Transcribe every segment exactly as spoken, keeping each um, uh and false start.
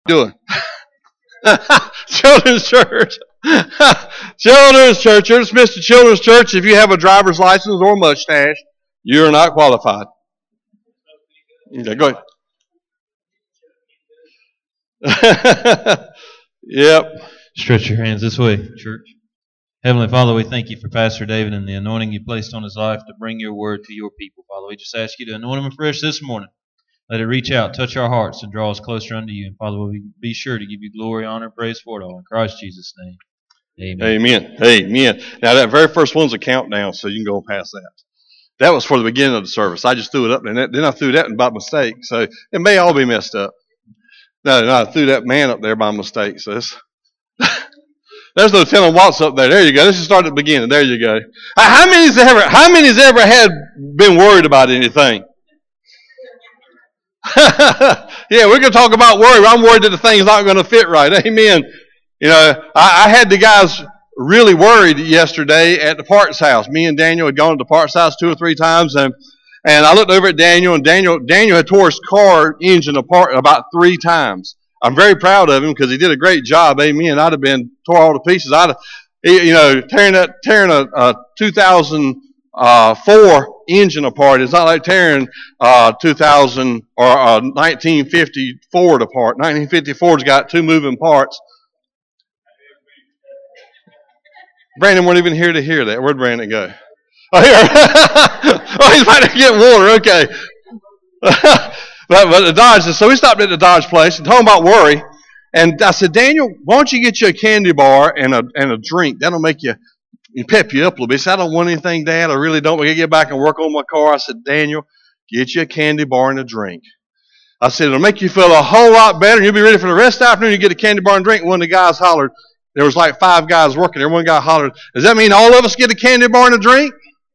Doing Children's Church. Children's Church. You're dismissed to Children's Church. If you have a driver's license or mustache, you're not qualified. Okay, go ahead. Yep. Stretch your hands this way, church. Heavenly Father, we thank you for Pastor David and the anointing you placed on his life to bring your word to your people. Father, we just ask you to anoint him afresh this morning. Let it reach out, touch our hearts, and draw us closer unto you. And Father, we'll be sure to give you glory, honor, praise for it all. In Christ Jesus' name, amen. Amen. Amen. Now, that very first one's a countdown, so you can go past that. That was for the beginning of the service. I just threw it up, and then I threw that in by mistake. So it may all be messed up. No, no, I threw that man up there by mistake. So this, there's no telling what's up there. There you go. Let's just start at the beginning. There you go. How many's ever, how many's ever had been worried about anything? Yeah, we're going to talk about worry. I'm worried that the thing's not going to fit right. Amen. You know, I, I had the guys really worried yesterday at the Parks house. Me and Daniel had gone to the Parks house two or three times, and and I looked over at Daniel, and Daniel Daniel had tore his car engine apart about three times. I'm very proud of him because he did a great job. Amen. I'd have been tore all to pieces. I'd have, you know, tearing that tearing a, a two thousand four engine apart. It's not like tearing uh, two thousand or uh, nineteen fifty Ford apart. nineteen fifty Ford's got two moving parts. Brandon wasn't even here to hear that. Where'd Brandon go? Oh, here. Oh, he's about to get water. Okay. but, but the Dodge, so we stopped at the Dodge place and talking about worry. And I said, Daniel, why don't you get you a candy bar and a and a drink? That'll make you You pep you up a little bit. He said, I don't want anything, Dad. I really don't. We can get back and work on my car. I said, Daniel, get you a candy bar and a drink. I said, it'll make you feel a whole lot better, and you'll be ready for the rest of the afternoon. You get a candy bar and drink. One of the guys hollered. There was like five guys working there. One guy hollered, does that mean all of us get a candy bar and a drink?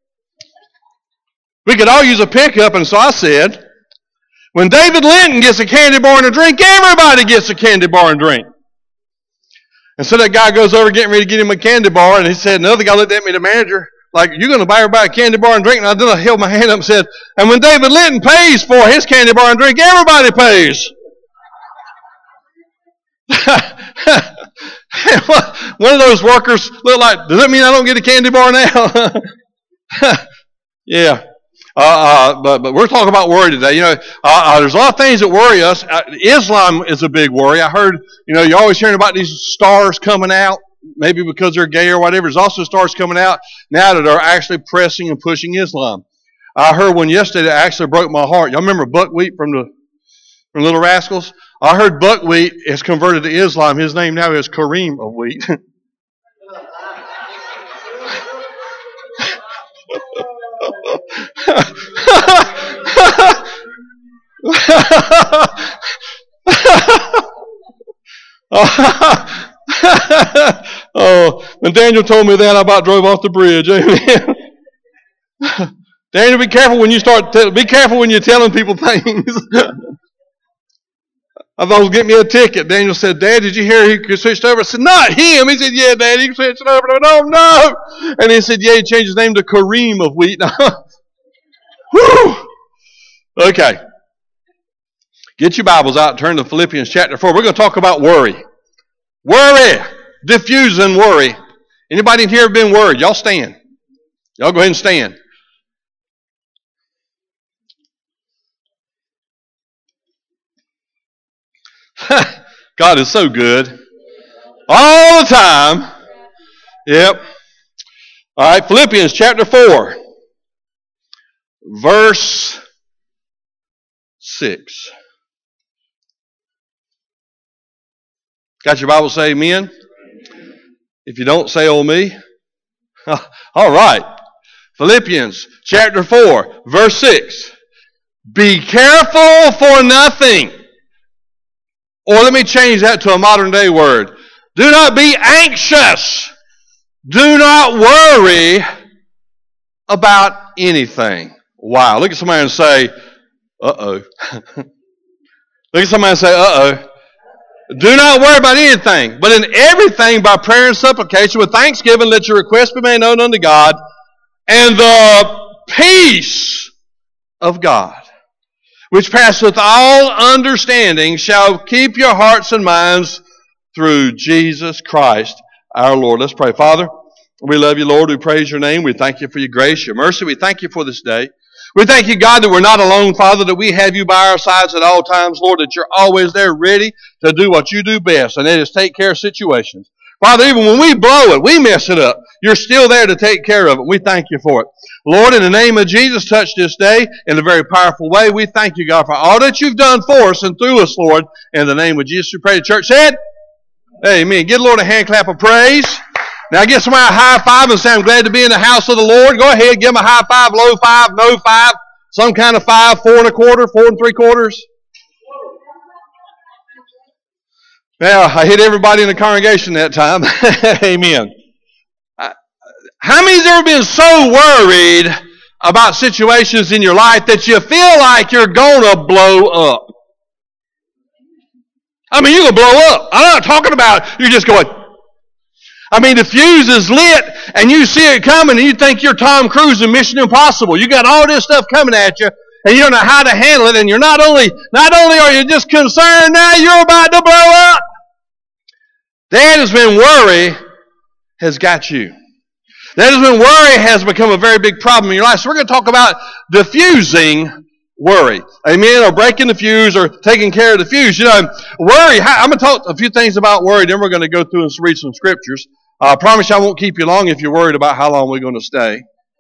We could all use a pickup. And so I said, when David Linton gets a candy bar and a drink, everybody gets a candy bar and drink. And so that guy goes over getting ready to get him a candy bar, and he said, another guy looked at me, the manager, like, you're going to buy everybody a candy bar and drink? And I then I held my hand up and said, and when David Linton pays for his candy bar and drink, everybody pays. One of those workers looked like, does that mean I don't get a candy bar now? Yeah. Uh, uh, but, but we're talking about worry today. You know, uh, uh, there's a lot of things that worry us. Uh, Islam is a big worry. I heard, you know, you're always hearing about these stars coming out, maybe because they're gay or whatever. There's also stars coming out now that are actually pressing and pushing Islam. I heard one yesterday that actually broke my heart. Y'all remember Buckwheat from the from Little Rascals? I heard Buckwheat is converted to Islam. His name now is Kareem of Wheat. Oh, when Daniel told me that, I about drove off the bridge. Amen. Daniel, be careful when you start. Te- be careful when you're telling people things. I thought he was getting me a ticket. Daniel said, Dad, did you hear he switched over? I said, not him. He said, yeah, Dad, he switched over. I went, oh, no. And he said, yeah, he changed his name to Kareem of Wheat. Whew. Okay. Get your Bibles out and turn to Philippians chapter four. We're going to talk about worry. Worry. Diffusing worry. Anybody in here have been worried? Y'all stand. Y'all go ahead and stand. God is so good. All the time. Yep. All right, Philippians chapter four. Verse six. Got your Bible? Say amen. If you don't, say oh me. All right. Philippians chapter four, verse six. Be careful for nothing. Or let me change that to a modern day word. Do not be anxious. Do not worry about anything. Wow. Look at somebody and say, uh-oh. Look at somebody and say, uh-oh. Do not worry about anything, but in everything by prayer and supplication with thanksgiving let your requests be made known unto God, and the peace of God, which passeth all understanding, shall keep your hearts and minds through Jesus Christ our Lord. Let's pray. Father, we love you, Lord. We praise your name. We thank you for your grace, your mercy. We thank you for this day. We thank you, God, that we're not alone, Father, that we have you by our sides at all times, Lord, that you're always there ready to do what you do best, and that is take care of situations. Father, even when we blow it, we mess it up, you're still there to take care of it. We thank you for it. Lord, in the name of Jesus, touch this day in a very powerful way. We thank you, God, for all that you've done for us and through us, Lord. In the name of Jesus, we pray. The church said, amen. Give the Lord a hand clap of praise. Now get somebody a high five and say, I'm glad to be in the house of the Lord. Go ahead, give them a high five, low five, no five, some kind of five, four and a quarter, four and three quarters. Well, I hit everybody in the congregation that time. Amen. How many's ever been so worried about situations in your life that you feel like you're going to blow up? I mean, you're going to blow up. I'm not talking about you're just going, I mean, the fuse is lit and you see it coming and you think you're Tom Cruise in Mission Impossible. You got all this stuff coming at you and you don't know how to handle it, and you're not only, not only are you just concerned, now you're about to blow up. That has been worry has got you. That has been worry has become a very big problem in your life. So we're going to talk about diffusing worry. Amen? Or breaking the fuse or taking care of the fuse. You know, worry, I'm going to talk a few things about worry, then we're going to go through and read some scriptures. Uh, I promise you I won't keep you long if you're worried about how long we're going to stay.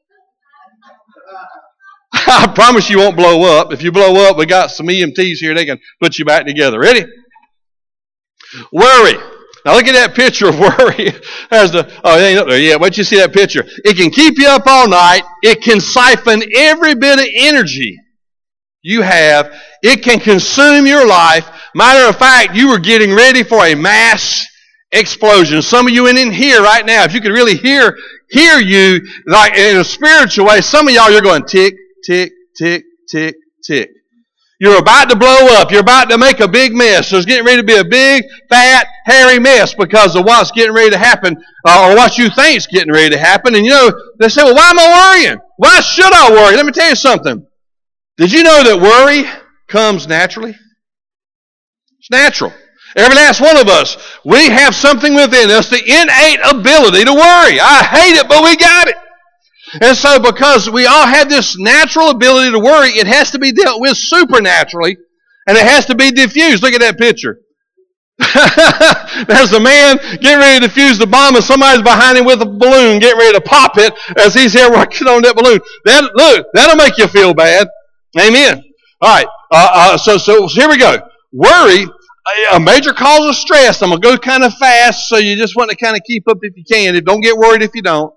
I promise you won't blow up. If you blow up, we got some E M Ts here. They can put you back together. Ready? Worry. Now look at that picture of worry. There's the, oh, it ain't up there yet. Wait till you see that picture. It can keep you up all night. It can siphon every bit of energy you have. It can consume your life. Matter of fact, you were getting ready for a mass explosion. Some of you in here right now, if you could really hear hear you like in a spiritual way, some of y'all, you're going tick, tick, tick, tick, tick. You're about to blow up. You're about to make a big mess. There's getting ready to be a big, fat, hairy mess because of what's getting ready to happen, uh, or what you think is getting ready to happen. And you know, they say, well, why am I worrying? Why should I worry? Let me tell you something. Did you know that worry comes naturally? It's natural. Every last one of us, we have something within us, the innate ability to worry. I hate it, but we got it. And so because we all have this natural ability to worry, it has to be dealt with supernaturally, and it has to be diffused. Look at that picture. There's a man getting ready to defuse the bomb, and somebody's behind him with a balloon getting ready to pop it as he's here working on that balloon. That, look, that'll make you feel bad. Amen. All right, uh, uh, so, so here we go. Worry, a major cause of stress. I'm going to go kind of fast, so you just want to kind of keep up if you can. Don't get worried if you don't.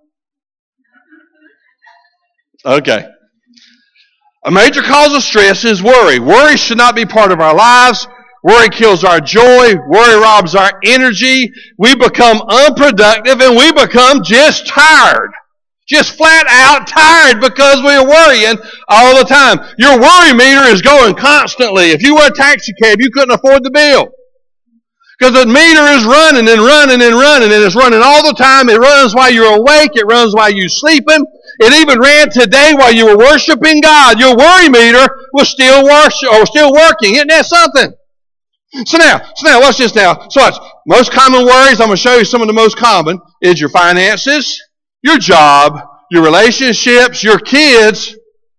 Okay. A major cause of stress is worry. Worry should not be part of our lives. Worry kills our joy. Worry robs our energy. We become unproductive and we become just tired. Just flat out tired because we're worrying all the time. Your worry meter is going constantly. If you were a taxi cab, you couldn't afford the bill. Because the meter is running and running and running, and it's running all the time. It runs while you're awake. It runs while you're sleeping. It even ran today while you were worshiping God. Your worry meter was still worship or still working. Isn't that something? So now, so now, watch this now. So watch. Most common worries, I'm going to show you some of the most common, is your finances, your job, your relationships, your kids,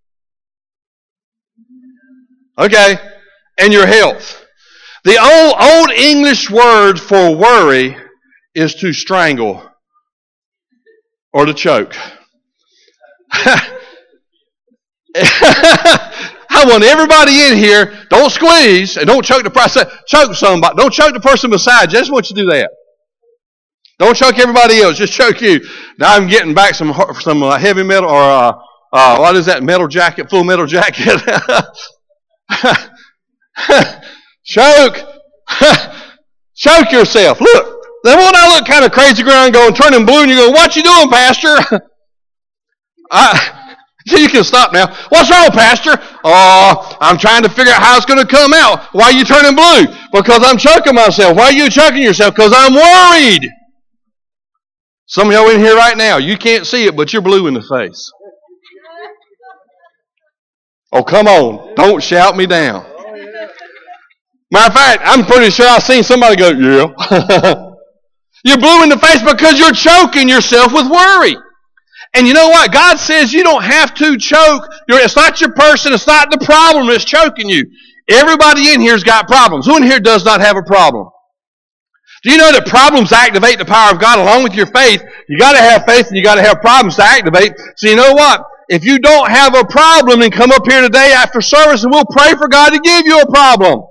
okay, and your health. The old, old English word for worry is to strangle or to choke. I want everybody in here, don't squeeze and don't choke the person. Choke somebody. Don't choke the person beside you. I just want you to do that. Don't choke everybody else. Just choke you. Now I'm getting back some some uh, heavy metal or uh, uh, what is that metal jacket? Full metal jacket. Choke. Choke yourself. Look. Then won't I look kind of crazy around going turning blue and you go, what you doing, Pastor? I, you can stop now. What's wrong, Pastor? Oh, I'm trying to figure out how it's going to come out. Why are you turning blue? Because I'm choking myself. Why are you choking yourself? Because I'm worried. Some of y'all in here right now, you can't see it, but you're blue in the face. Oh, come on. Don't shout me down. Matter of fact, I'm pretty sure I've seen somebody go, yeah. You're blue in the face because you're choking yourself with worry. And you know what? God says you don't have to choke. It's not your person. It's not the problem that's choking you. Everybody in here's got problems. Who in here does not have a problem? Do you know that problems activate the power of God along with your faith? You got to have faith and you got to have problems to activate. So you know what? If you don't have a problem, then come up here today after service and we'll pray for God to give you a problem.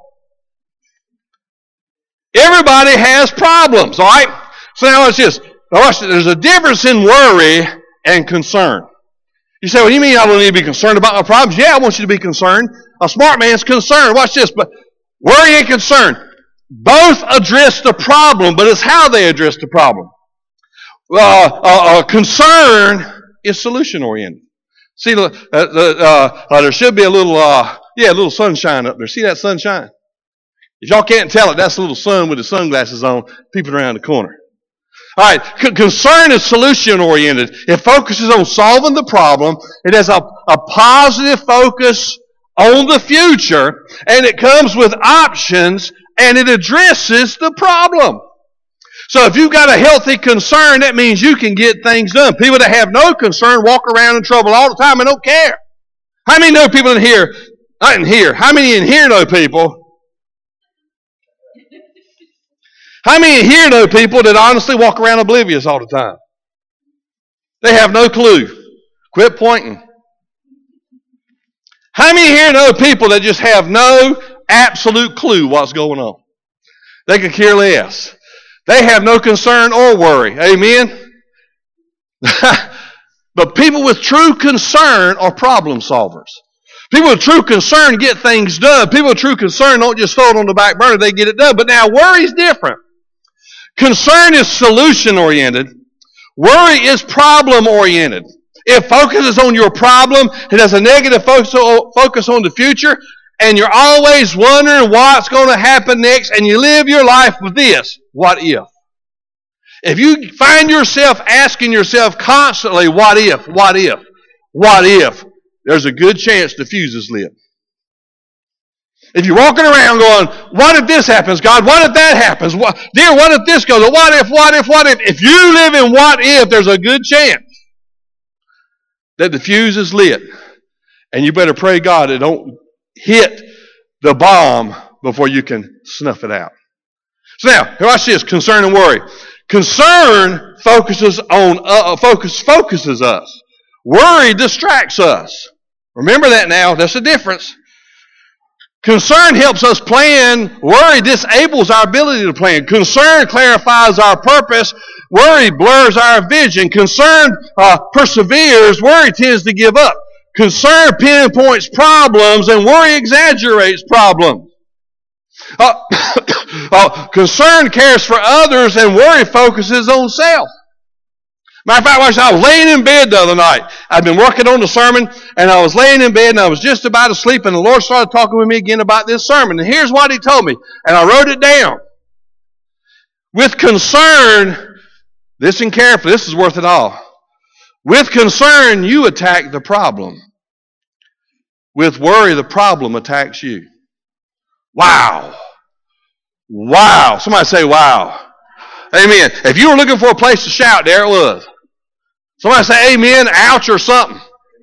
Everybody has problems, all right? So now watch this. Now watch this. There's a difference in worry and concern. You say, well, you mean I don't need to be concerned about my problems? Yeah, I want you to be concerned. A smart man's concerned. Watch this. But worry and concern, both address the problem, but it's how they address the problem. Uh, uh, uh, concern is solution-oriented. See, uh, uh, uh, there should be a little, uh, yeah, a little sunshine up there. See that sunshine? If y'all can't tell it, that's a little sun with the sunglasses on, peeping around the corner. All right, C- concern is solution-oriented. It focuses on solving the problem. It has a, a positive focus on the future, and it comes with options, and it addresses the problem. So if you've got a healthy concern, that means you can get things done. People that have no concern walk around in trouble all the time and don't care. How many know people in here? Not in here. How many in here know people? How many in here know people that honestly walk around oblivious all the time? They have no clue. Quit pointing. How many here know people that just have no absolute clue what's going on? They could care less. They have no concern or worry. Amen? But people with true concern are problem solvers. People with true concern get things done. People with true concern don't just throw it on the back burner, they get it done. But now worry is different. Concern is solution-oriented. Worry is problem-oriented. It focuses on your problem. It has a negative focus on the future. And you're always wondering what's going to happen next. And you live your life with this. What if? If you find yourself asking yourself constantly, what if, what if, what if, there's a good chance the fuse is lit. If you're walking around going, what if this happens, God? What if that happens? What, dear, what if this goes? What if, what if, what if? If you live in what if, there's a good chance that the fuse is lit. And you better pray God it don't hit the bomb before you can snuff it out. So now, watch this, concern and worry. Concern focuses on uh, focus focuses us. Worry distracts us. Remember that now. That's the difference. Concern helps us plan. Worry disables our ability to plan. Concern clarifies our purpose. Worry blurs our vision. Concern uh, perseveres. Worry tends to give up. Concern pinpoints problems, and worry exaggerates problems. Uh, uh, concern cares for others, and worry focuses on self. Matter of fact, I was laying in bed the other night. I'd been working on the sermon, and I was laying in bed, and I was just about to sleep, and the Lord started talking with me again about this sermon. And here's what He told me, and I wrote it down. With concern, listen carefully, this is worth it all. With concern, you attack the problem. With worry, the problem attacks you. Wow. Wow. Somebody say wow. Amen. If you were looking for a place to shout, there it was. Somebody say amen, ouch, or something.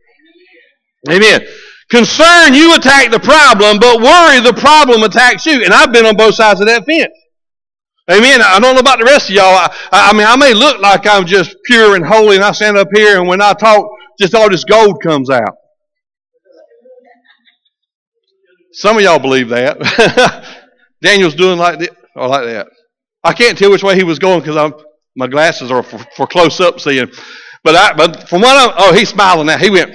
Amen. Concern, you attack the problem, but worry, the problem attacks you. And I've been on both sides of that fence. Amen. I don't know about the rest of y'all. I, I mean, I may look like I'm just pure and holy, and I stand up here, and when I talk, just all this gold comes out. Some of y'all believe that. Daniel's doing like this, or like that. I can't tell which way he was going because I'm my glasses are for, for close up seeing. But I, but from what I'm, oh, he's smiling now. He went.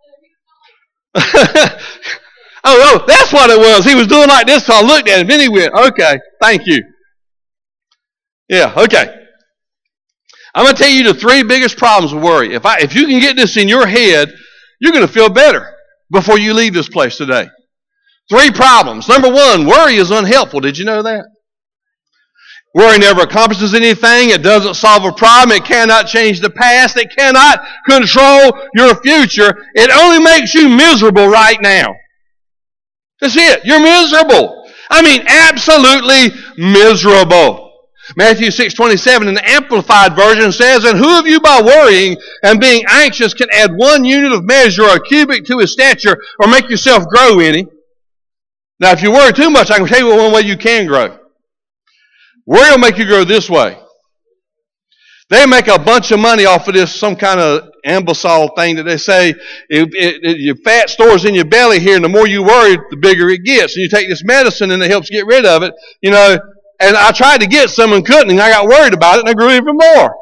oh, oh, that's what it was. He was doing like this, so I looked at him. Then he went, okay, thank you. Yeah, okay. I'm going to tell you the three biggest problems with worry. If I, if you can get this in your head, you're going to feel better before you leave this place today. Three problems. Number one, worry is unhelpful. Did you know that? Worry never accomplishes anything. It doesn't solve a problem. It cannot change the past. It cannot control your future. It only makes you miserable right now. That's it. You're miserable. I mean, absolutely miserable. Matthew six twenty-seven in the Amplified Version says, "And who of you by worrying and being anxious can add one unit of measure or a cubit to his stature or make yourself grow any?" Now, if you worry too much, I can tell you one way you can grow. Worry will make you grow this way. They make a bunch of money off of this, some kind of ambisol thing that they say, it, it, it, your fat stores in your belly here, and the more you worry, the bigger it gets. And you take this medicine, and it helps get rid of it. You know, and I tried to get some and couldn't, and I got worried about it, and I grew even more.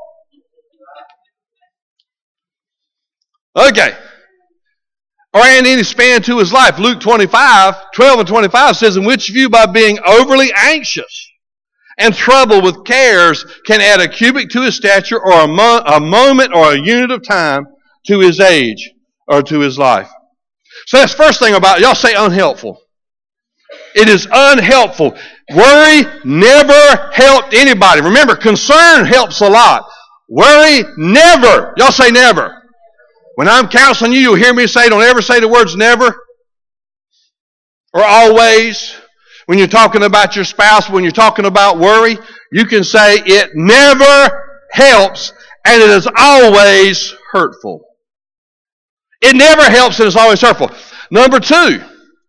Okay. Or add any span to his life. Luke twenty-five, twelve and twenty-five says, "And which of you by being overly anxious and troubled with cares can add a cubit to his stature or a, mo- a moment or a unit of time to his age or to his life?" So that's the first thing about it. Y'all say unhelpful. It is unhelpful. Worry never helped anybody. Remember, concern helps a lot. Worry never. Y'all say never. When I'm counseling you, you'll hear me say, don't ever say the words never or always. When you're talking about your spouse, when you're talking about worry, you can say it never helps and it is always hurtful. It never helps and it's always hurtful. Number two,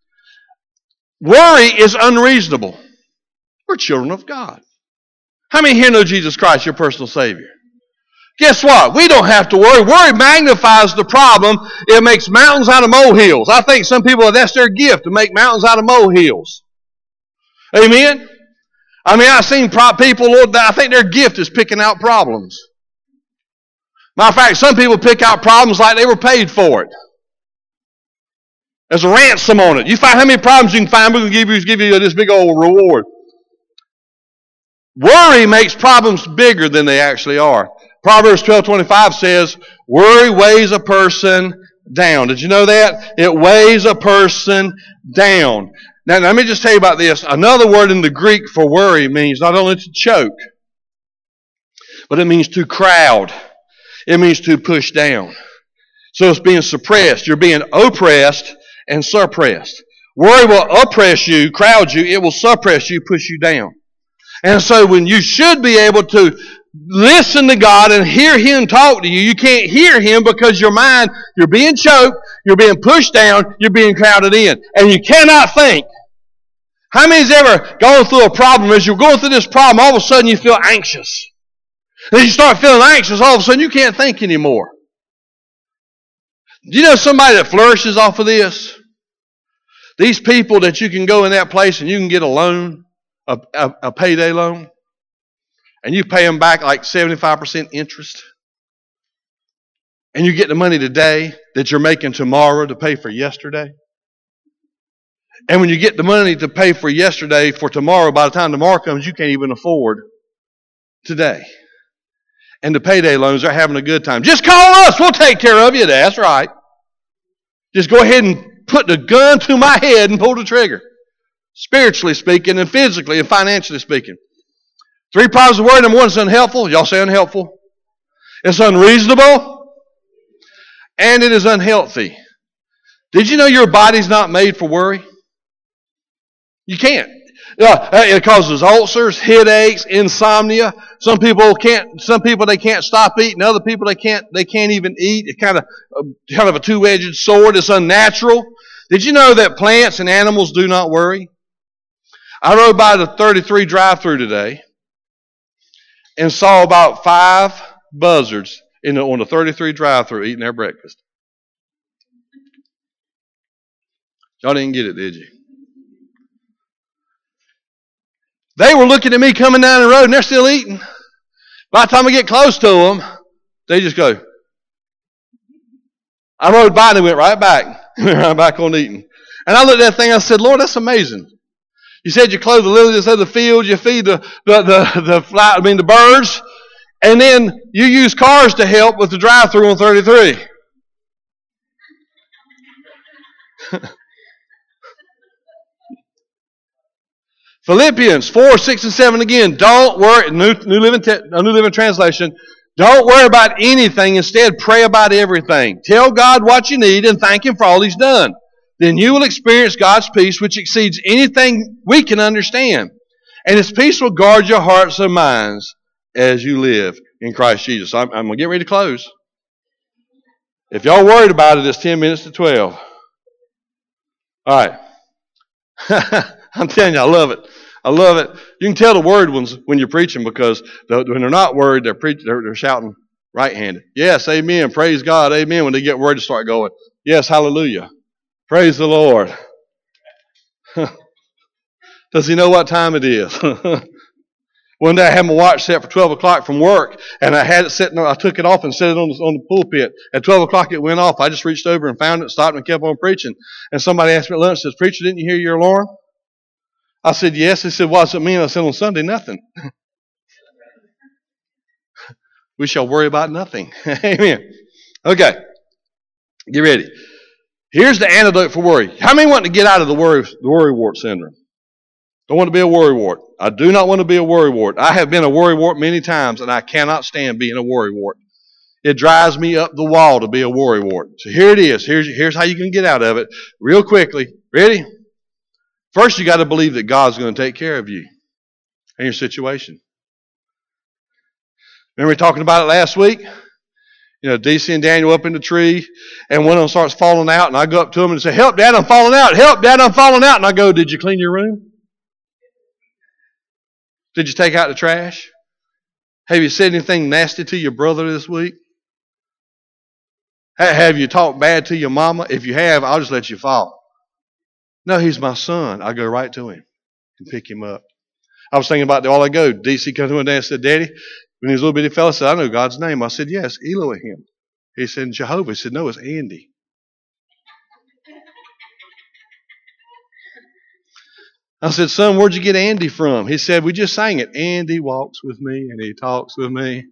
worry is unreasonable. We're children of God. How many here know Jesus Christ, your personal Savior? Guess what? We don't have to worry. Worry magnifies the problem. It makes mountains out of molehills. I think some people, that's their gift, to make mountains out of molehills. Amen? I mean, I've seen people, Lord, I think their gift is picking out problems. Matter of fact, some people pick out problems like they were paid for it. There's a ransom on it. You find how many problems you can find, we're going to give you, give you this big old reward. Worry makes problems bigger than they actually are. Proverbs twelve twenty-five says, worry weighs a person down. Did you know that? It weighs a person down. Now, let me just tell you about this. Another word in the Greek for worry means not only to choke, but it means to crowd. It means to push down. So it's being suppressed. You're being oppressed and suppressed. Worry will oppress you, crowd you. It will suppress you, push you down. And so when you should be able to listen to God and hear Him talk to you, you can't hear Him because your mind, you're being choked, you're being pushed down, you're being crowded in. And you cannot think. How many's ever gone through a problem? As you're going through this problem, all of a sudden you feel anxious. And you start feeling anxious, all of a sudden you can't think anymore. Do you know somebody that flourishes off of this? These people that you can go in that place and you can get a loan, a, a, a payday loan, and you pay them back like seventy-five percent interest. And you get the money today that you're making tomorrow to pay for yesterday. And when you get the money to pay for yesterday for tomorrow, by the time tomorrow comes, you can't even afford today. And the payday loans are having a good time. Just call us. We'll take care of you. That's right. Just go ahead and put the gun to my head and pull the trigger. Spiritually speaking and physically and financially speaking. Three problems of worry. Number one, it's unhelpful. Y'all say unhelpful. It's unreasonable. And it is unhealthy. Did you know your body's not made for worry? You can't. Uh, it causes ulcers, headaches, insomnia. Some people can't. Some people they can't stop eating. Other people they can't. They can't even eat. It's kind of, kind of a two-edged sword. It's unnatural. Did you know that plants and animals do not worry? I rode by the thirty-three drive-through today and saw about five buzzards in the, on the thirty-three drive-through eating their breakfast. Y'all didn't get it, did you? They were looking at me coming down the road and they're still eating. By the time I get close to them, they just go. I rode by and they went right back. right back on eating. And I looked at that thing and I said, Lord, that's amazing. You said you clothe the lilies of the field, you feed the, the, the, the fly, I mean the birds, and then you use cars to help with the drive-through on thirty-three. Philippians four, six, and seven again. Don't worry. New, New, Living, New Living Translation. Don't worry about anything. Instead, pray about everything. Tell God what you need and thank Him for all He's done. Then you will experience God's peace, which exceeds anything we can understand. And His peace will guard your hearts and minds as you live in Christ Jesus. I'm, I'm going to get ready to close. If y'all worried about it, it's ten minutes to twelve. All right. I'm telling you, I love it. I love it. You can tell the worried ones when you're preaching because when they're not worried, they're, preach, they're, they're shouting right-handed. Yes, amen. Praise God. Amen. When they get worried, they start going, yes, hallelujah. Praise the Lord. Does he know what time it is? One day I had my watch set for twelve o'clock from work, and I had it sitting there. I took it off and set it on the, on the pulpit. At twelve o'clock it went off. I just reached over and found it, stopped and kept on preaching. And somebody asked me at lunch, says, "Preacher, didn't you hear your alarm?" I said, yes. He said, what does it mean? I said, on Sunday, nothing. We shall worry about nothing. Amen. Okay. Get ready. Here's the antidote for worry. How many want to get out of the worry, the worrywart syndrome? Don't want to be a worrywart. I do not want to be a worrywart. I have been a worrywart many times, and I cannot stand being a worrywart. It drives me up the wall to be a worrywart. So here it is. Here's, here's how you can get out of it real quickly. Ready? First, you got to believe that God's going to take care of you and your situation. Remember we talking about it last week? You know, D C and Daniel up in the tree, and one of them starts falling out, and I go up to him and say, "Help, Dad, I'm falling out. Help, Dad, I'm falling out." And I go, "Did you clean your room? Did you take out the trash? Have you said anything nasty to your brother this week? Have you talked bad to your mama? If you have, I'll just let you fall." No, he's my son. I go right to him and pick him up. I was thinking about that while I go. D C comes to me and said, "Daddy," when he was a little bitty fella, said, "I know God's name." I said, "Yes, Elohim." He said, "Jehovah." He said, "No, it's Andy." I said, "Son, where'd you get Andy from?" He said, "We just sang it. Andy walks with me and he talks with me."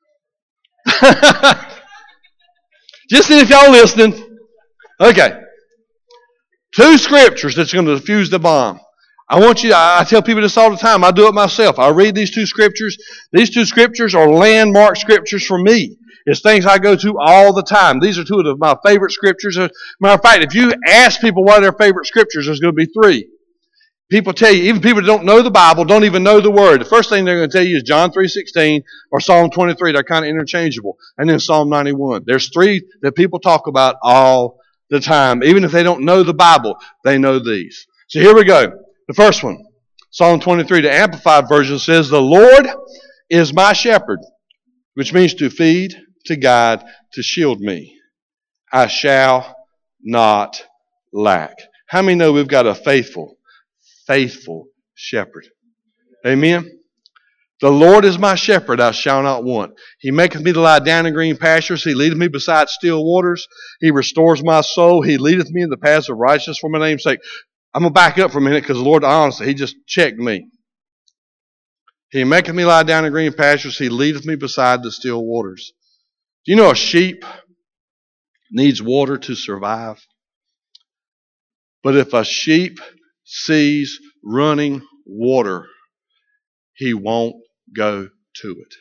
Just see if y'all listening. Okay. Two scriptures that's going to defuse the bomb. I want you to, I tell people this all the time. I do it myself. I read these two scriptures. These two scriptures are landmark scriptures for me. It's things I go to all the time. These are two of my favorite scriptures. As a matter of fact, if you ask people what are their favorite scriptures, there's going to be three. People tell you, even people that don't know the Bible, don't even know the Word. The first thing they're going to tell you is John three sixteen or Psalm twenty-three. They're kind of interchangeable. And then Psalm ninety-one. There's three that people talk about all the time. Even if they don't know the Bible, they know these. So here we go. The first one, Psalm twenty-three, the Amplified Version says, "The Lord is my shepherd," which means to feed, to guide, to shield me. "I shall not lack." How many know we've got a faithful, faithful shepherd? Amen. "The Lord is my shepherd, I shall not want. He maketh me to lie down in green pastures. He leadeth me beside still waters. He restores my soul. He leadeth me in the paths of righteousness for my name's sake." I'm going to back up for a minute because the Lord, honestly, He just checked me. "He maketh me lie down in green pastures. He leadeth me beside the still waters." Do you know a sheep needs water to survive? But if a sheep sees running water, he won't go to it.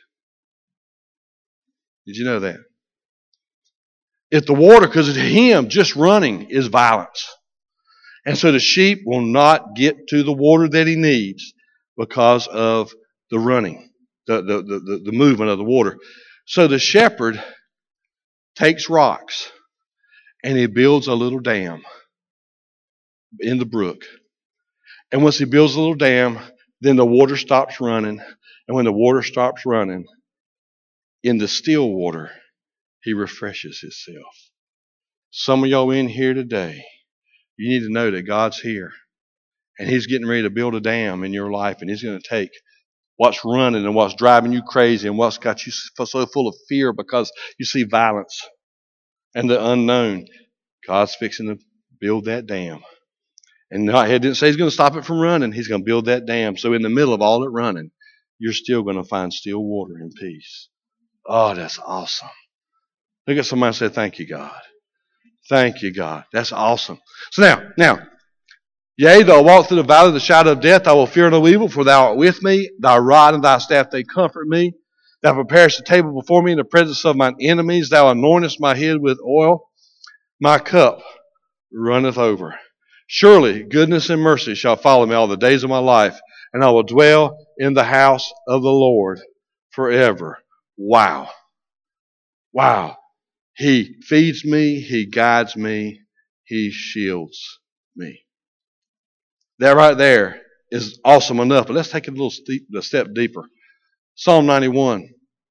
Did you know that? If the water, because to him, just running is violence. And so the sheep will not get to the water that he needs because of the running, the, the, the, the movement of the water. So the shepherd takes rocks and he builds a little dam in the brook. And once he builds a little dam, then the water stops running. And when the water stops running, in the still water, he refreshes himself. Some of y'all in here today, you need to know that God's here. And He's getting ready to build a dam in your life. And He's going to take what's running and what's driving you crazy and what's got you so full of fear because you see violence and the unknown. God's fixing to build that dam. And He didn't say He's going to stop it from running. He's going to build that dam. So in the middle of all it running, you're still going to find still water and peace. Oh, that's awesome. Look at somebody and say, "Thank you, God. Thank you, God." That's awesome. So now, now, Yea, though I walk through the valley of the shadow of death, I will fear no evil, for thou art with me. Thy rod and thy staff, they comfort me. Thou preparest a table before me in the presence of mine enemies. Thou anointest my head with oil. My cup runneth over. Surely goodness and mercy shall follow me all the days of my life, and I will dwell in the house of the Lord forever. Wow. Wow. He feeds me. He guides me. He shields me. That right there is awesome enough, but let's take it a little steep, a step deeper. Psalm ninety-one.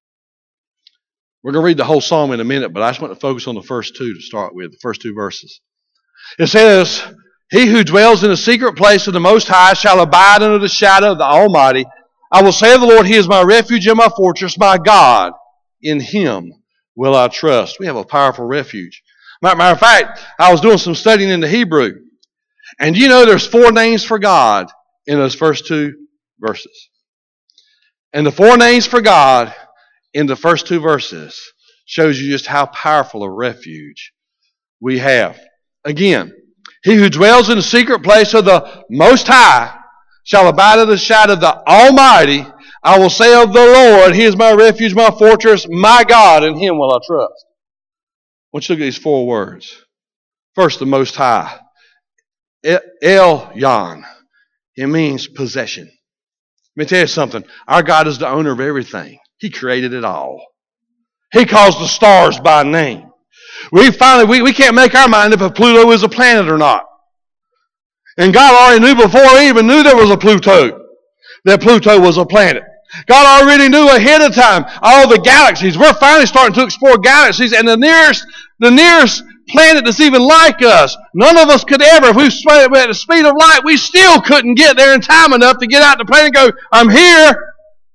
We're going to read the whole psalm in a minute, but I just want to focus on the first two to start with, the first two verses. It says, He who dwells in the secret place of the Most High shall abide under the shadow of the Almighty. I will say of the Lord, He is my refuge and my fortress, my God. In Him will I trust. We have a powerful refuge. Matter of fact, I was doing some studying in the Hebrew. And you know there's four names for God in those first two verses. And the four names for God in the first two verses shows you just how powerful a refuge we have. Again, he who dwells in the secret place of the Most High shall abide in the shadow of the Almighty. I will say of the Lord, He is my refuge, my fortress, my God, in Him will I trust. I want you to look at these four words. First, the Most High. El Yon. It means possession. Let me tell you something. Our God is the owner of everything. He created it all. He calls the stars by name. We finally, we, we can't make our mind up if Pluto is a planet or not. And God already knew before we even knew there was a Pluto, that Pluto was a planet. God already knew ahead of time all the galaxies. We're finally starting to explore galaxies, and the nearest, the nearest planet that's even like us, none of us could ever, if we went at the speed of light, we still couldn't get there in time enough to get out the plane and go, I'm here.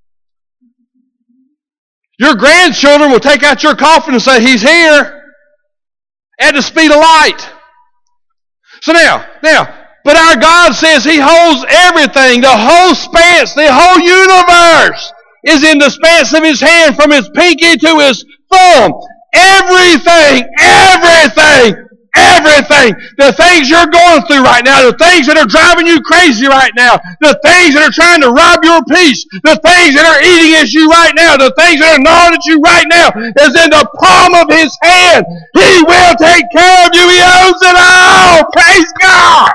Your grandchildren will take out your coffin and say, He's here at the speed of light. So now, now, but our God says He holds everything. The whole span, the whole universe is in the span of His hand from His pinky to His thumb. Everything, everything, everything. The things you're going through right now, the things that are driving you crazy right now, the things that are trying to rob your peace, the things that are eating at you right now, the things that are gnawing at you right now is in the palm of His hand. He will take care of you. He owns it all. Praise God.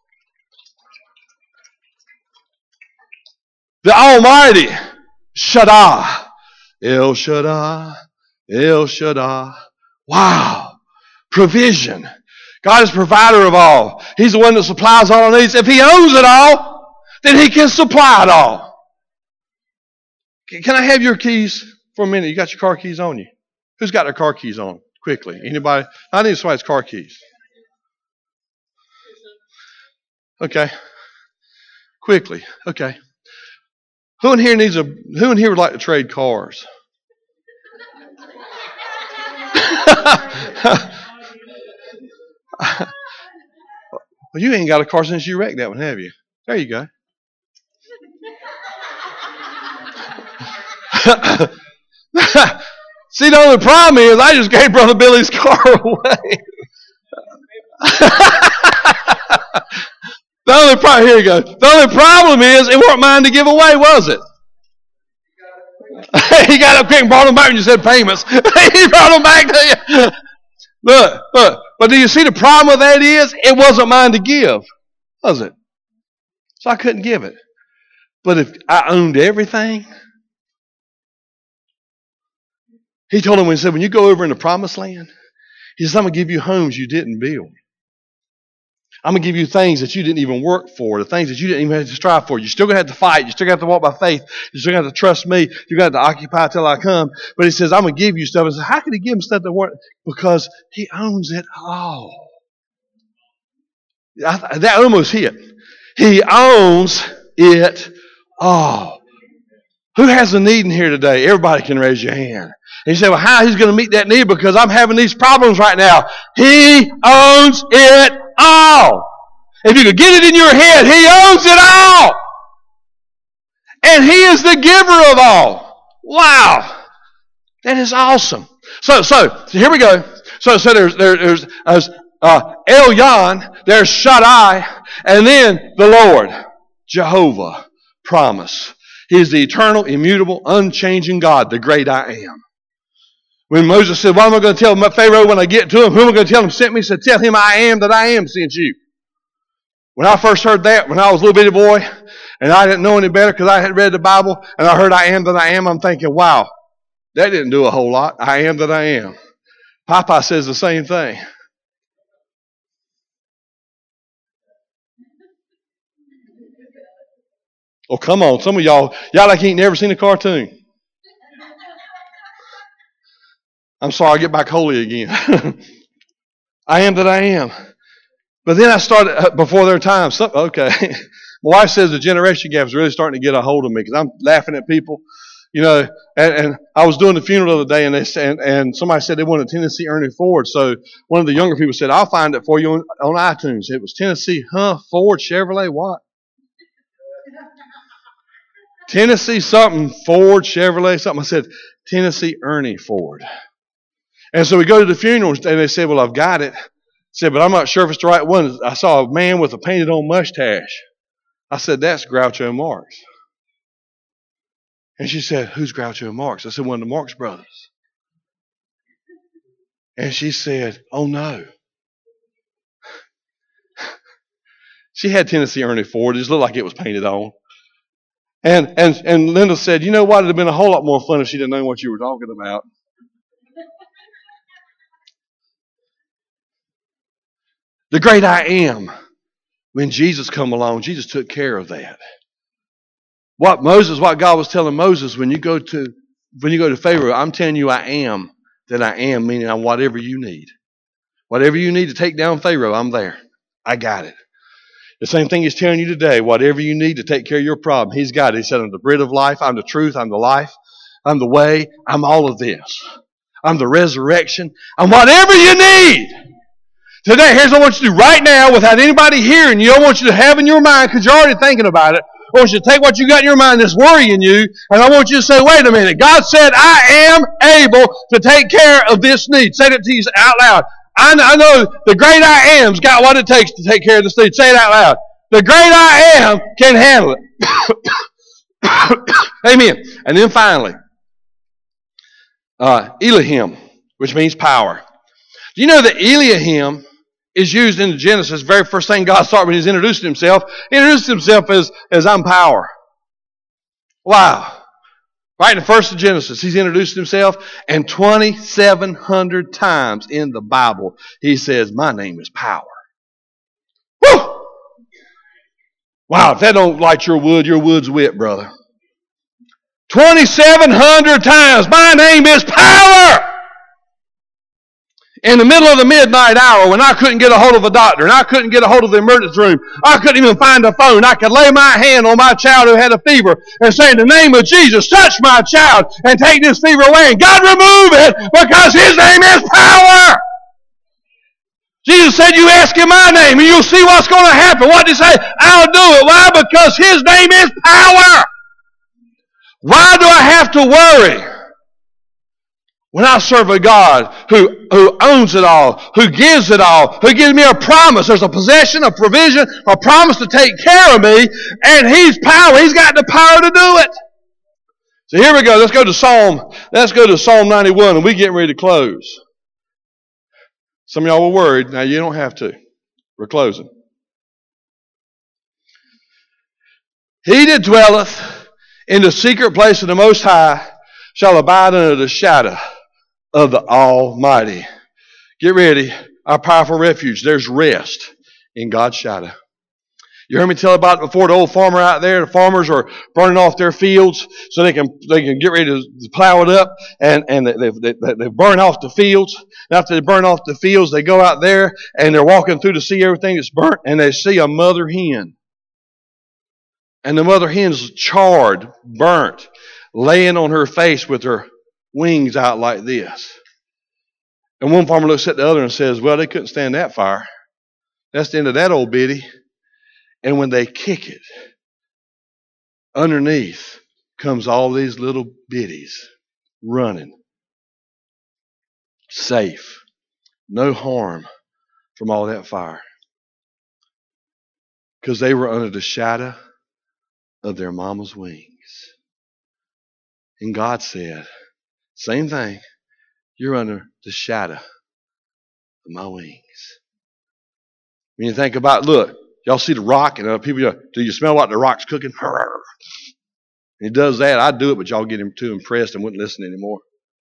The Almighty, Shaddai, El Shaddai, El Shaddai. Wow. Provision. God is provider of all. He's the one that supplies all our needs. If He owns it all, then He can supply it all. Can I have your keys for a minute? You got your car keys on you? Who's got their car keys on? Quickly. Anybody? I need somebody's car keys. Okay. Quickly. Okay. Who in here needs a, who in here would like to trade cars? Well, you ain't got a car since you wrecked that one, have you? There you go. See, the only problem is I just gave Brother Billy's car away. The only problem, here you go. The only problem is it weren't mine to give away, was it? He got up quick and brought them back and you said payments. He brought them back to you. Look, look. But do you see the problem with that is it wasn't mine to give, was it? So I couldn't give it. But if I owned everything, He told him when He said, when you go over in the promised land, He says, I'm going to give you homes you didn't build. I'm going to give you things that you didn't even work for, the things that you didn't even have to strive for. You're still going to have to fight. You're still going to have to walk by faith. You're still going to have to trust me. You're going to have to occupy till I come. But He says, I'm going to give you stuff. I said, how could He give him stuff that weren't? Because He owns it all. I, that almost hit. He owns it all. Who has a need in here today? Everybody can raise your hand. And you say, well, how He's going to meet that need? Because I'm having these problems right now. He owns it all. If you could get it in your head, He owns it all. And He is the giver of all. Wow. That is awesome. So, so, so here we go. So, so there's, there, there's, there's uh, El Yon, there's Shaddai, And then the Lord, Jehovah, promise. He is the eternal, immutable, unchanging God, the great I am. When Moses said, what am I going to tell Pharaoh when I get to him? Who am I going to tell him sent me? He said, tell him I am that I am sent you. When I first heard that, when I was a little bitty boy, and I didn't know any better because I had read the Bible, and I heard I am that I am, I'm thinking, wow, that didn't do a whole lot. I am that I am. Popeye says the same thing. Oh, come on. Some of y'all, y'all like you ain't never seen a cartoon. I'm sorry, I get back holy again. I am that I am. But then I started, before their time, so, okay. My wife says the generation gap is really starting to get a hold of me because I'm laughing at people. You know, and, and I was doing the funeral the other day, and they and, and somebody said they wanted Tennessee Ernie Ford. So one of the younger people said, I'll find it for you on, on iTunes. It was Tennessee, huh, Ford, Chevrolet, what? Tennessee something, Ford, Chevrolet, something. I said, Tennessee Ernie Ford. And so we go to the funeral, and they said, well, I've got it. I said, but I'm not sure if it's the right one. I saw a man with a painted-on mustache. I said, that's Groucho Marx. And she said, who's Groucho Marx? I said, one of the Marx brothers. And she said, oh, no. She had Tennessee Ernie Ford. It just looked like it was painted on. And, and, and Linda said, you know what? It would have been a whole lot more fun if she didn't know what you were talking about. The great I am. When Jesus come along, Jesus took care of that. What Moses, what God was telling Moses, when you go to when you go to Pharaoh, I'm telling you I am that I am, meaning I'm whatever you need. Whatever you need to take down Pharaoh, I'm there. I got it. The same thing he's telling you today. Whatever you need to take care of your problem, he's got it. He said, I'm the bread of life, I'm the truth, I'm the life, I'm the way, I'm all of this. I'm the resurrection, I'm whatever you need. Today, here's what I want you to do right now without anybody hearing you. I want you to have in your mind, because you're already thinking about it. I want you to take what you got in your mind that's worrying you, and I want you to say, wait a minute. God said, I am able to take care of this need. Say it to you out loud. I know the great I am's got what it takes to take care of this need. Say it out loud. The great I am can handle it. Amen. And then finally, uh, Elohim, which means power. Do you know that Elohim is used in Genesis? The very first thing God started when He's introducing Himself, He introduced Himself as, as I'm power. Wow. Right in the first of Genesis, He's introduced Himself, and twenty-seven hundred times in the Bible, He says, my name is power. Woo! Wow, if that don't light your wood, your wood's wet, brother. twenty-seven hundred times, my name is power! In the middle of the midnight hour, when I couldn't get a hold of a doctor, and I couldn't get a hold of the emergency room, I couldn't even find a phone, I could lay my hand on my child who had a fever and say, in the name of Jesus, touch my child and take this fever away. And God remove it because His name is power. Jesus said, you ask in my name and you'll see what's going to happen. What did He say? I'll do it. Why? Because His name is power. Why do I have to worry? When I serve a God who, who owns it all, who gives it all, who gives me a promise, there's a possession, a provision, a promise to take care of me, and He's power. He's got the power to do it. So here we go. Let's go to Psalm. Let's go to Psalm ninety-one, and we're getting ready to close. Some of y'all were worried. Now you don't have to. We're closing. He that dwelleth in the secret place of the Most High shall abide under the shadow of the Almighty. Get ready. Our powerful refuge. There's rest in God's shadow. You heard me tell about it before, the old farmer out there. The farmers are burning off their fields so they can they can get ready to plow it up, and, and they, they, they burn off the fields. And after they burn off the fields, they go out there and they're walking through to see everything that's burnt, and they see a mother hen. And the mother hen's charred, burnt, laying on her face with her wings out like this. And one farmer looks at the other and says, well, they couldn't stand that fire. That's the end of that old biddy. And when they kick it, underneath comes all these little biddies running. Safe. No harm from all that fire. Because they were under the shadow of their mama's wings. And God said, same thing. You're under the shadow of my wings. When you think about, look, y'all see the rock, and uh, people go, do you smell like the rock's cooking? And he does that. I'd do it, but y'all get him too impressed and wouldn't listen anymore.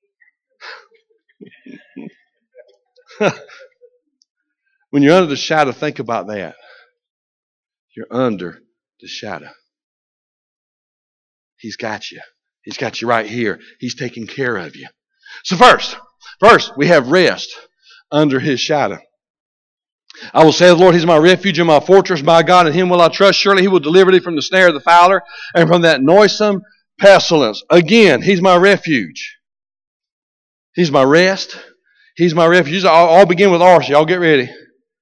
When you're under the shadow, think about that. You're under the shadow. He's got you. He's got you right here. He's taking care of you. So first, first we have rest under his shadow. I will say of the Lord, he's my refuge and my fortress, my God, in him will I trust. Surely he will deliver thee from the snare of the fowler and from that noisome pestilence. Again, he's my refuge. He's my rest. He's my refuge. I'll, I'll begin with R. So y'all get ready.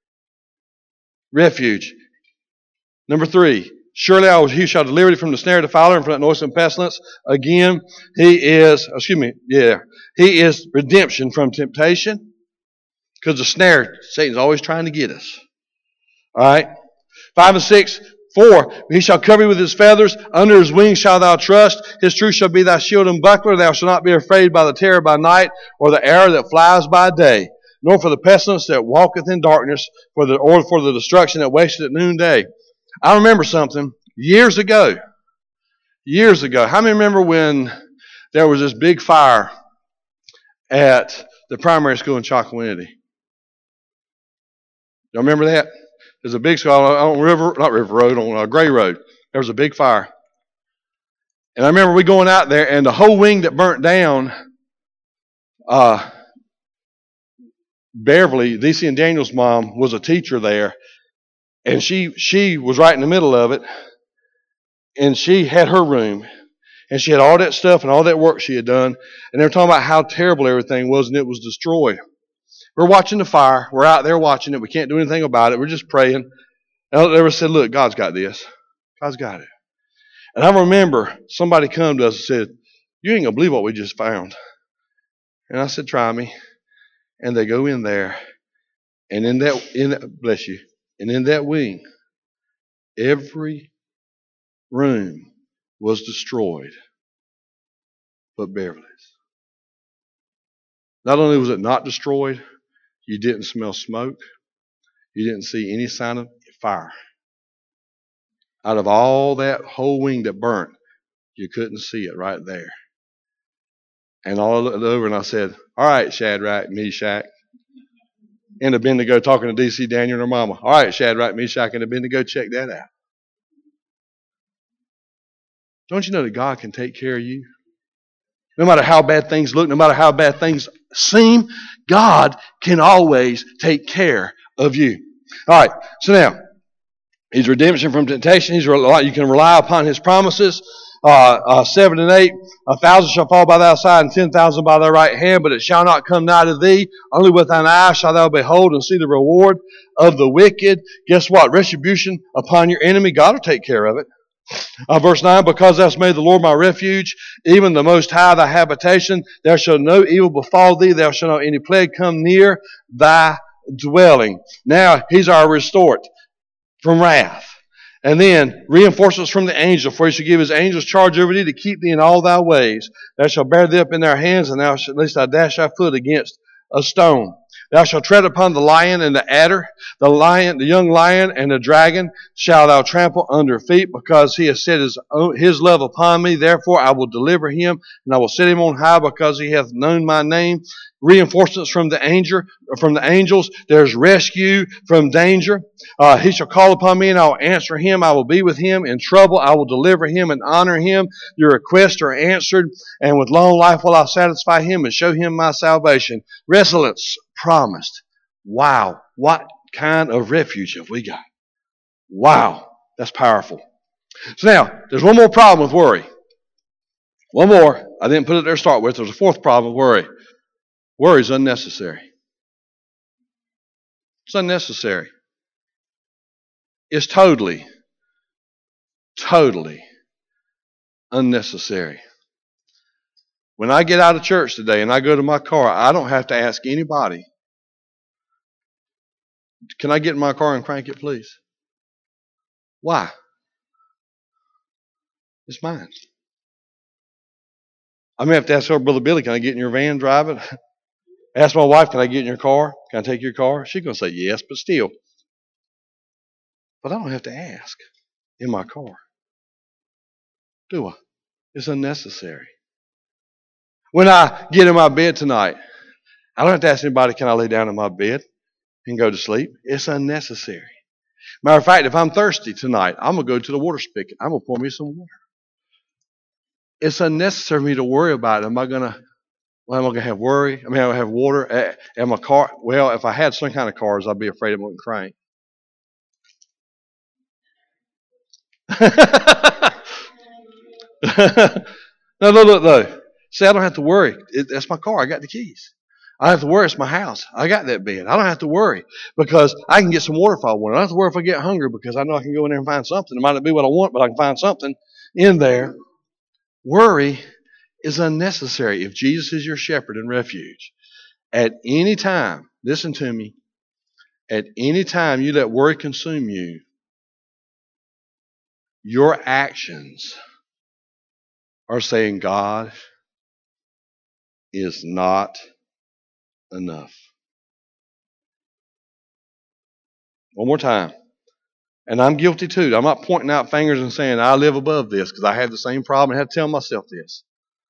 Refuge. Number three. Surely I will, he shall deliver thee from the snare of the fowler and from that noisome pestilence. Again, he is, excuse me, yeah, he is redemption from temptation. Because the snare, Satan's always trying to get us. All right. Five and six. Four. He shall cover thee with his feathers. Under his wings shalt thou trust. His truth shall be thy shield and buckler. Thou shalt not be afraid by the terror by night, or the arrow that flies by day, nor for the pestilence that walketh in darkness, for the, or for the destruction that wasteth at noonday. I remember something years ago. Years ago. How many remember when there was this big fire at the primary school in Chocowinity? Y'all remember that? There's a big school on River, not River Road, on uh, Gray Road. There was a big fire. And I remember we going out there, and the whole wing that burnt down, uh, Beverly, D C and Daniel's mom, was a teacher there. And she she was right in the middle of it. And she had her room. And she had all that stuff and all that work she had done. And they were talking about how terrible everything was, and it was destroyed. We're watching the fire. We're out there watching it. We can't do anything about it. We're just praying. And they said, look, God's got this. God's got it. And I remember somebody come to us and said, you ain't going to believe what we just found. And I said, try me. And they go in there. And in that, in that, bless you, and in that wing, every room was destroyed but Beverly's. Not only was it not destroyed, you didn't smell smoke. You didn't see any sign of fire. Out of all that whole wing that burnt, you couldn't see it right there. And I looked over and I said, all right, Shadrach, Meshach, and Abednego, talking to D C, Daniel, and her mama. All right, Shadrach, Meshach, and Abednego, check that out. Don't you know that God can take care of you? No matter how bad things look, no matter how bad things seem, God can always take care of you. All right, so now, He's redemption from temptation. He's you can rely upon His promises. Uh, uh, seven and eight, a thousand shall fall by thy side and ten thousand by thy right hand, but it shall not come nigh to thee. Only with thine eyes shalt thou behold and see the reward of the wicked. Guess what? Retribution upon your enemy. God will take care of it. Uh, verse nine, because thou hast made the Lord my refuge, even the Most High thy habitation, there shall no evil befall thee, there shall not any plague come near thy dwelling. Now, He's our restorer from wrath. And then, reinforcements from the angel, for He shall give His angels charge over thee to keep thee in all thy ways. Thou shalt bear thee up in their hands, and thou shalt, at least thou dash thy foot against a stone. Thou shalt tread upon the lion and the adder, the lion, the young lion and the dragon shalt thou trample under feet, because He has set his, his love upon me. Therefore I will deliver him, and I will set him on high, because he hath known my name. Reinforcements from the angel, from the angels. There's rescue from danger. Uh, he shall call upon me, and I will answer him. I will be with him in trouble. I will deliver him and honor him. Your requests are answered, and with long life will I satisfy him and show him my salvation. Resilience promised. Wow, what kind of refuge have we got? Wow, that's powerful. So now, there's one more problem with worry. One more. I didn't put it there to start with. There's a fourth problem with worry. Worry is unnecessary. It's unnecessary. It's totally, totally unnecessary. When I get out of church today and I go to my car, I don't have to ask anybody, can I get in my car and crank it, please? Why? It's mine. I may have to ask her, Brother Billy, can I get in your van, drive it? Ask my wife, can I get in your car? Can I take your car? She's going to say yes, but still. But I don't have to ask in my car. Do I? It's unnecessary. When I get in my bed tonight, I don't have to ask anybody, can I lay down in my bed and go to sleep? It's unnecessary. Matter of fact, if I'm thirsty tonight, I'm going to go to the water spigot. I'm going to pour me some water. It's unnecessary for me to worry about it. Am I going to, well, am I going to have worry? I mean, I have water. Am my car, well, if I had some kind of cars, I'd be afraid it wouldn't crank. No, look, look, though. See, I don't have to worry. It, that's my car. I got the keys. I don't have to worry. It's my house. I got that bed. I don't have to worry because I can get some water if I want. I don't have to worry if I get hungry because I know I can go in there and find something. It might not be what I want, but I can find something in there. Worry is unnecessary if Jesus is your shepherd and refuge. At any time, listen to me, at any time you let worry consume you, your actions are saying God is not enough. One more time. And I'm guilty too. I'm not pointing out fingers and saying I live above this because I have the same problem and have to tell myself this.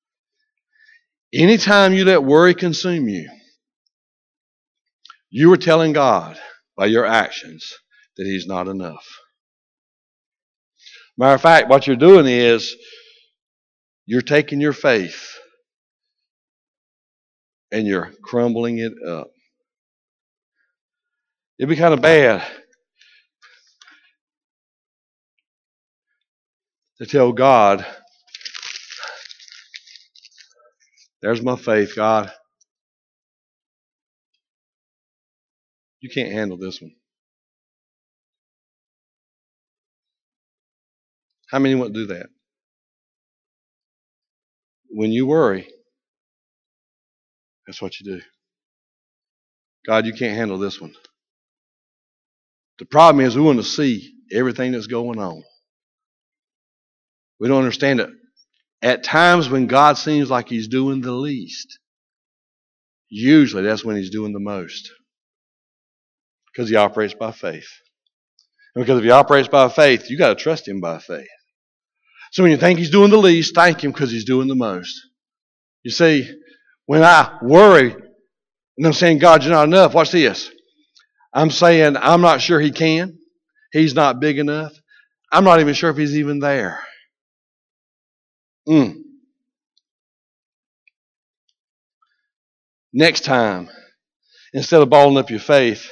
Anytime you let worry consume you, you are telling God by your actions that He's not enough. Matter of fact, what you're doing is you're taking your faith and you're crumbling it up. It'd be kind of bad to tell God, there's my faith, God. You can't handle this one. How many want to do that? When you worry, that's what you do. God, you can't handle this one. The problem is we want to see everything that's going on. We don't understand it. At times when God seems like He's doing the least, usually that's when He's doing the most. Because He operates by faith. And because if He operates by faith, you got to trust Him by faith. So when you think He's doing the least, thank Him because He's doing the most. You see, when I worry, and I'm saying, God, you're not enough, watch this. I'm saying, I'm not sure He can. He's not big enough. I'm not even sure if He's even there. Mm. Next time, instead of balling up your faith,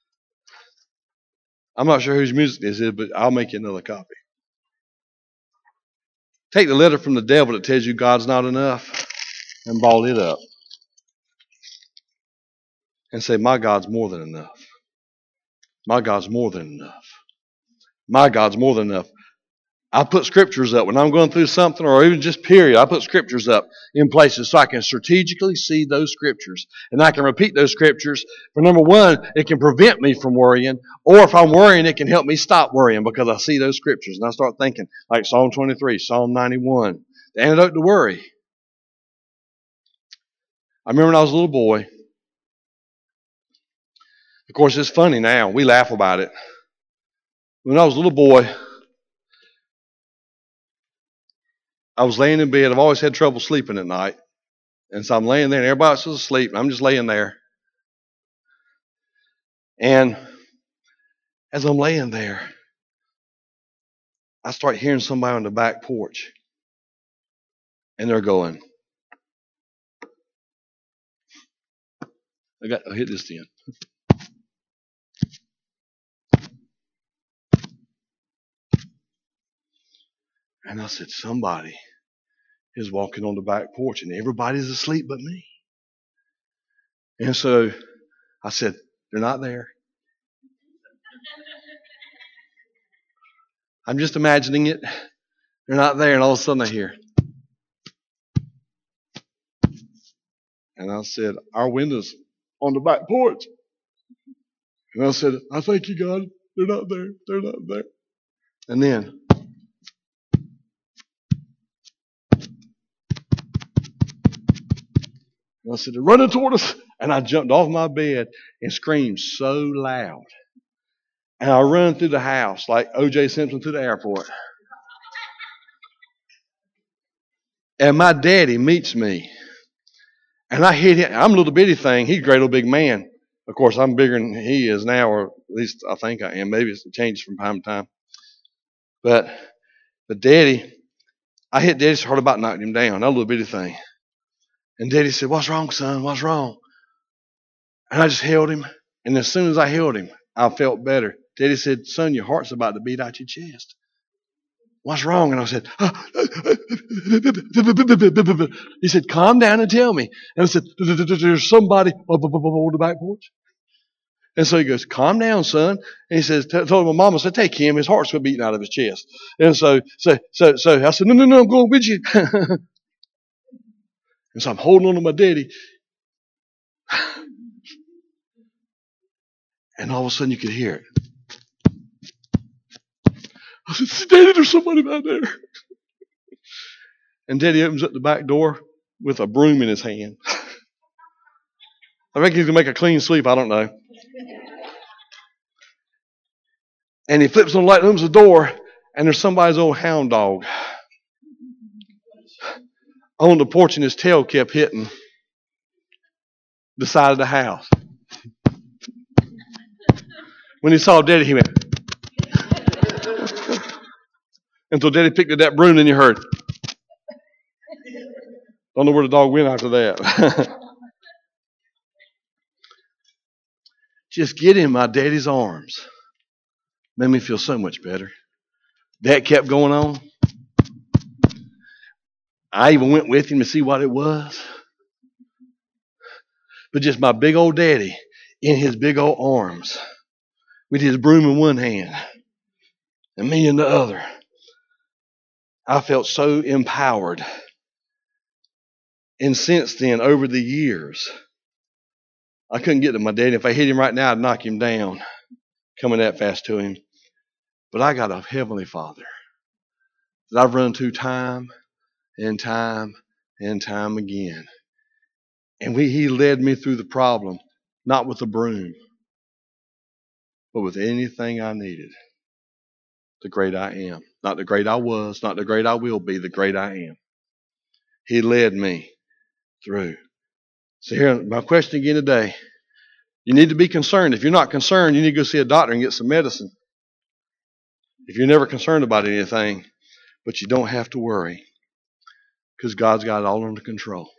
I'm not sure whose music this is, but I'll make you another copy. Take the letter from the devil that tells you God's not enough and ball it up. And say, my God's more than enough. My God's more than enough. My God's more than enough. I put scriptures up when I'm going through something, or even just period. I put scriptures up in places so I can strategically see those scriptures. And I can repeat those scriptures. For number one, it can prevent me from worrying. Or if I'm worrying, it can help me stop worrying because I see those scriptures. And I start thinking like Psalm twenty-three, Psalm ninety-one. The antidote to worry. I remember when I was a little boy. Of course, it's funny now. We laugh about it. When I was a little boy, I was laying in bed. I've always had trouble sleeping at night. And so I'm laying there, and everybody else is asleep, and I'm just laying there. And as I'm laying there, I start hearing somebody on the back porch. And they're going, I got to hit this then. And I said, somebody is walking on the back porch, and everybody's asleep but me. And so I said, they're not there. I'm just imagining it. They're not there, and all of a sudden I hear. And I said, our window's on the back porch. And I said, I thank you, God. They're not there. They're not there. And then I said, they're running toward us. And I jumped off my bed and screamed so loud. And I run through the house like O J Simpson through the airport. And my daddy meets me. And I hit him. I'm a little bitty thing. He's a great old big man. Of course, I'm bigger than he is now, or at least I think I am. Maybe it changes from time to time. But, but daddy, I hit daddy so hard about knocking him down. That little bitty thing. And daddy said, what's wrong, son? What's wrong? And I just held him. And as soon as I held him, I felt better. Daddy said, son, your heart's about to beat out your chest. What's wrong? And I said, he said, calm down and tell me. And I said, there's somebody on the back porch. And so he goes, calm down, son. And he says, told my mama, said, take him. His heart's going to be beating out of his chest. And so, so, so, so I said, no, no, no, I'm going with you. And so I'm holding on to my daddy. And all of a sudden you could hear it. I said, Daddy, there's somebody back there. And Daddy opens up the back door with a broom in his hand. I think he's going to make a clean sweep. I don't know. And he flips on the light, opens the door, and there's somebody's old hound dog on the porch, and his tail kept hitting the side of the house. When he saw Daddy, he went. Until Daddy picked up that broom, and you heard. Don't know where the dog went after that. Just get in my daddy's arms. Made me feel so much better. That kept going on. I even went with him to see what it was. But just my big old daddy in his big old arms with his broom in one hand and me in the other. I felt so empowered. And since then, over the years, I couldn't get to my daddy. If I hit him right now, I'd knock him down, coming that fast to him. But I got a heavenly Father that I've run to time and time and time again. And we, he led me through the problem, not with a broom, but with anything I needed. The great I am. Not the great I was, not the great I will be, the great I am. He led me through. So here, my question again today. You need to be concerned. If you're not concerned, you need to go see a doctor and get some medicine. If you're never concerned about anything, but you don't have to worry, because God's got it all under control.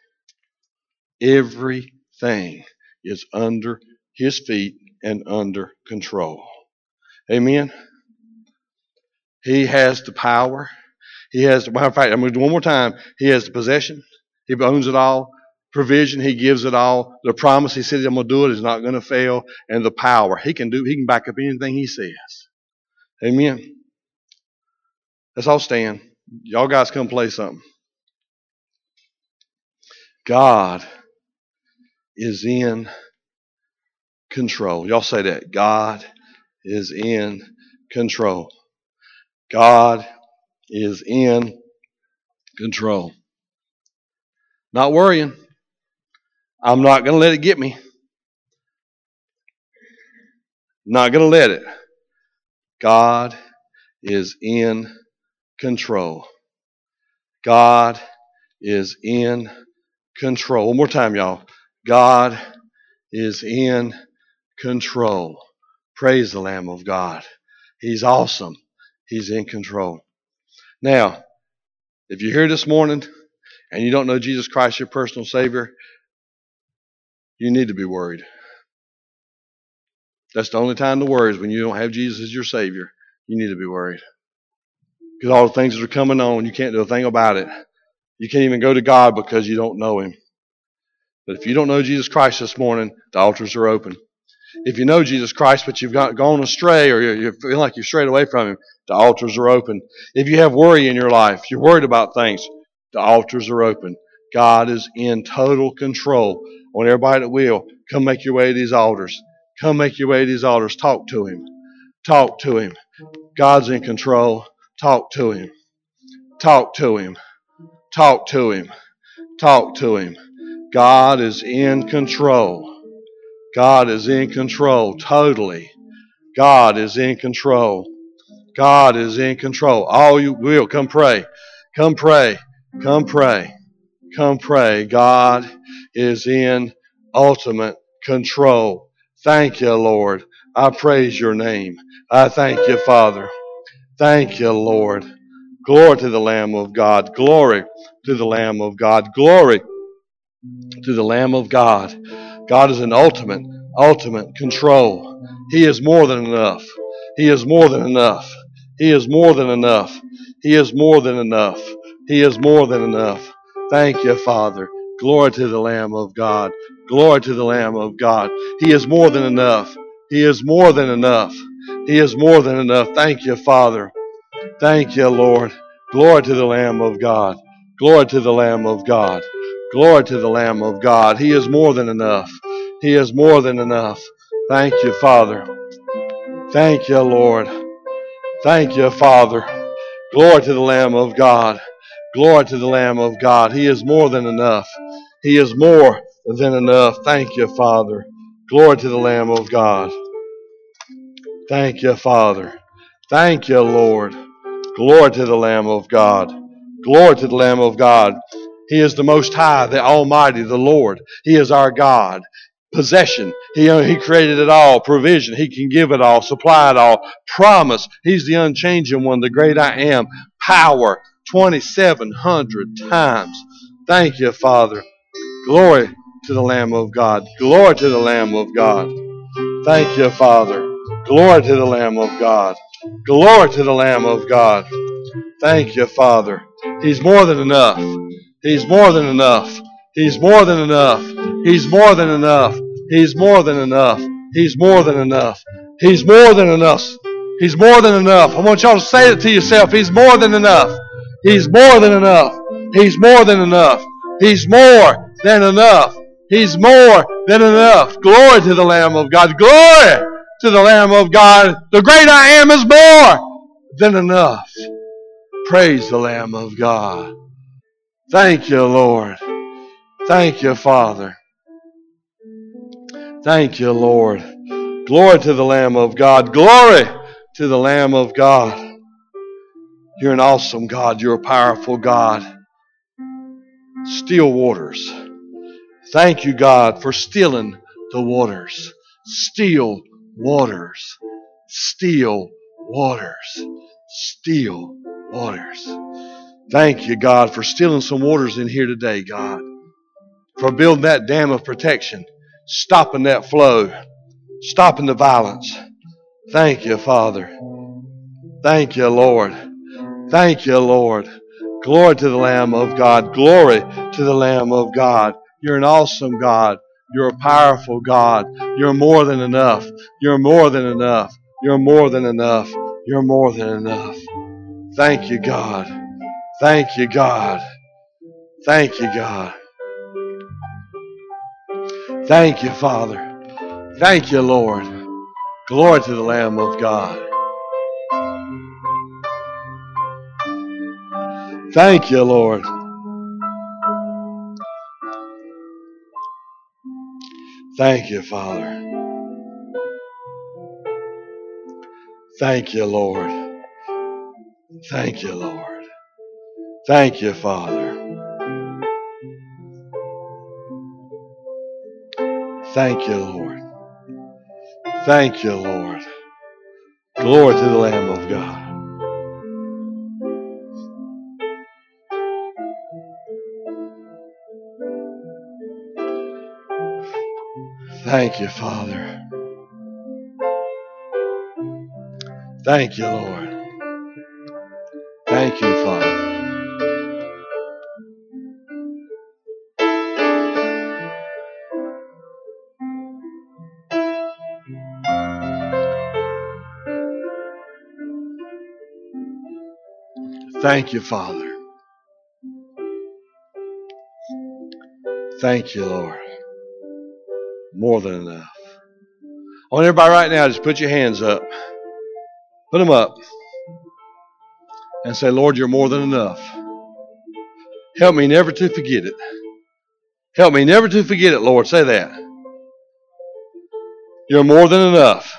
Everything is under His feet and under control. Amen? He has the power. He has the, matter of fact, I'm going to do it one more time. He has the possession. He owns it all. Provision, He gives it all. The promise, He said I'm going to do it, is not going to fail. And the power, He can do, He can back up anything He says. Amen. Let's all stand. Y'all guys come play something. God is in control. Y'all say that. God is in control. God is in control. Not worrying. I'm not going to let it get me. Not going to let it. God is in control. God is in control. One more time, y'all. God is in control. Praise the Lamb of God. He's awesome. He's in control. Now, if you're here this morning and you don't know Jesus Christ, your personal Savior, you need to be worried. That's the only time to worry, is when you don't have Jesus as your Savior. You need to be worried. Because all the things that are coming on, you can't do a thing about it. You can't even go to God because you don't know Him. But if you don't know Jesus Christ this morning, the altars are open. If you know Jesus Christ, but you've got, gone astray, or you feel like you've strayed away from Him, the altars are open. If you have worry in your life, you're worried about things, the altars are open. God is in total control. I want everybody that will, come make your way to these altars. Come make your way to these altars. Talk to Him. Talk to Him. God's in control. Talk to Him. Talk to Him. Talk to Him. Talk to Him. God is in control. God is in control totally. God is in control. God is in control. All you will, come pray. Come pray. Come pray. Come pray. God is in ultimate control. Thank you, Lord. I praise your name. I thank you, Father. Thank you, Lord. Glory to the Lamb of God. Glory to the Lamb of God. Glory to the Lamb of God. God is in ultimate, ultimate control. He is more than enough. He is more than enough. He is more than enough. He is more than enough. He is more than enough. Thank you, Father. Glory to the Lamb of God. Glory to the Lamb of God. He is more than enough. He is more than enough. He is more than enough. Thank you, Father. Thank you, Lord. Glory to the Lamb of God. Glory to the Lamb of God. Glory to the Lamb of God. He is more than enough. He is more than enough. Thank you, Father. Thank you, Lord. Thank you, Father. Glory to the Lamb of God. Glory to the Lamb of God. He is more than enough. He is more than enough. Thank you, Father. Glory to the Lamb of God. Thank you, Father. Thank you, Lord. Glory to the Lamb of God. Glory to the Lamb of God. He is the Most High, the Almighty, the Lord. He is our God. Possession. He, he created it all. Provision. He can give it all. Supply it all. Promise. He's the unchanging one, the great I am. Power. twenty-seven hundred times. Thank you, Father. Glory to the Lamb of God. Glory to the Lamb of God. Thank you, Father. Glory to the Lamb of God. Glory to the Lamb of God. Thank you, Father. He's more than enough. He's more than enough. He's more than enough. He's more than enough. He's more than enough. He's more than enough. He's more than enough. He's more than enough. I want y'all to say it to yourself. He's more than enough. He's more than enough. He's more than enough. He's more than enough. He's more than enough. Glory to the Lamb of God. Glory to the Lamb of God. The great I am is more than enough. Praise the Lamb of God. Thank you, Lord. Thank you, Father. Thank you, Lord. Glory to the Lamb of God. Glory to the Lamb of God. You're an awesome God. You're a powerful God. Still waters. Thank you, God, for stilling the waters. Still waters. Still waters. Still waters. Thank you, God, for stilling some waters in here today, God. For building that dam of protection. Stopping that flow. Stopping the violence. Thank you, Father. Thank you, Lord. Thank you, Lord. Glory to the Lamb of God. Glory to the Lamb of God. You're an awesome God. You're a powerful God. You're more than enough. You're more than enough. You're more than enough. You're more than enough. Thank you, God. Thank you, God. Thank you, God. Thank you, Father. Thank you, Lord. Glory to the Lamb of God. Thank you, Lord. Thank you, Father. Thank you, Lord. Thank you, Lord. Thank you, Father. Thank you, Lord. Thank you, Lord. Glory to the Lamb of God. Thank you, Father. Thank you, Lord. Thank you, Father. Thank you, Father. Thank you, Lord. More than enough. I want everybody right now, just put your hands up. Put them up. and say, Lord, you're more than enough. Help me never to forget it. Help me never to forget it, Lord. Say that. You're more than enough.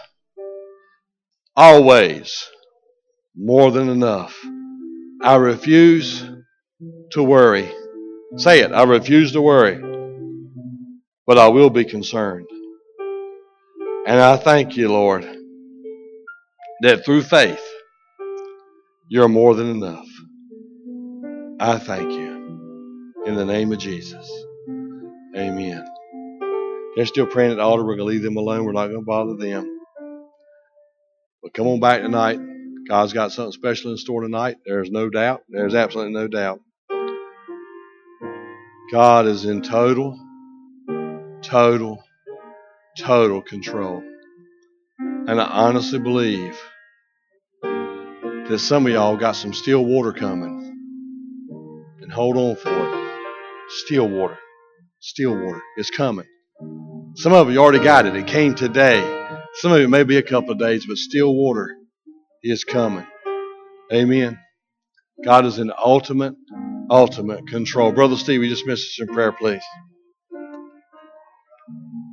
Always more than enough. I refuse to worry. Say it. I refuse to worry, but I will be concerned. And I thank you, Lord, that through faith, you're more than enough. I thank you. In the name of Jesus. Amen. They're still praying at the altar. We're going to leave them alone. We're not going to bother them. But come on back tonight. God's got something special in store tonight. There's no doubt. There's absolutely no doubt. God is in total, total, total control. And I honestly believe that some of y'all got some still water coming. And hold on for it. Still water. Still water. It's coming. Some of you already got it. It came today. Some of you may be a couple of days, but still water is coming. Amen. God is in ultimate, ultimate control. Brother Steve, we just missed us in prayer, please.